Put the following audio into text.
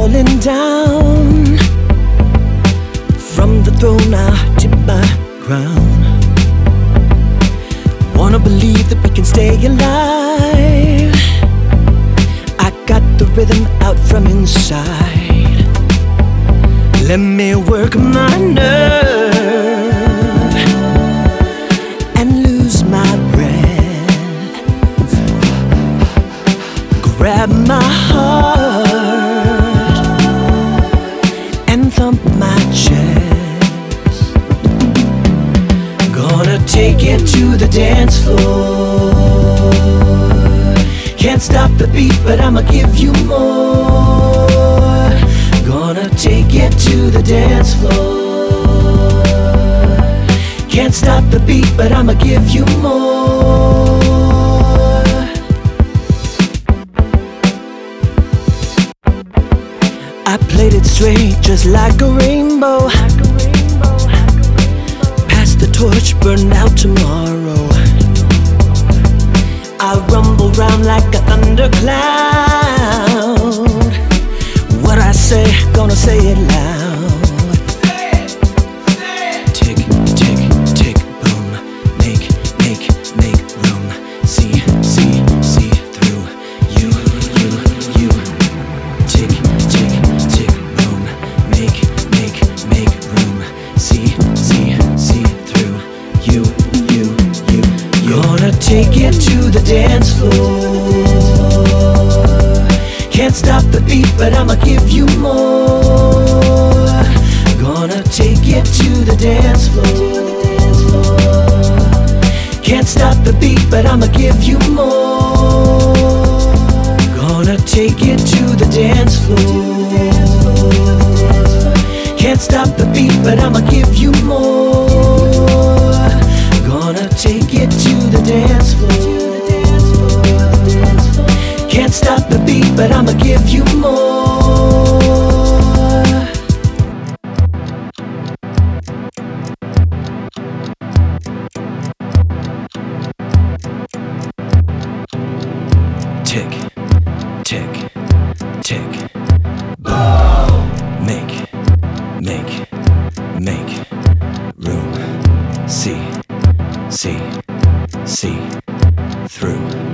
falling down from the throne, I tip my crown. Wanna believe that we can stay alive. I got the rhythm out from inside. Let me work my nerve and lose my breath. Grab my heart and thump my chest. Gonna take it to the dance floor. Can't stop the beat, but I'ma give you more. Gonna take it to the dance floor. Can't stop the beat, but I'ma give you more. I played it straight, just like a rainbow. Pass the torch, burn out tomorrow. I rumble round like a thundercloud. What I say, gonna say it loud. Tick, tick, tick, boom. Make room. See through you. Tick, tick, tick, boom. Make room. See through you. Gonna take it to the dance floor. Can't stop the beat, but I'ma give you more. Gonna take it to the dance floor. Can't stop the beat, but I'ma give you more. Gonna take it to the dance floor. Can't stop the beat, but I'ma give you more. Gonna take it to the dance floor. Can't stop the beat, but I'ma give you more. Tick, tick, tick, boom. Make room. See through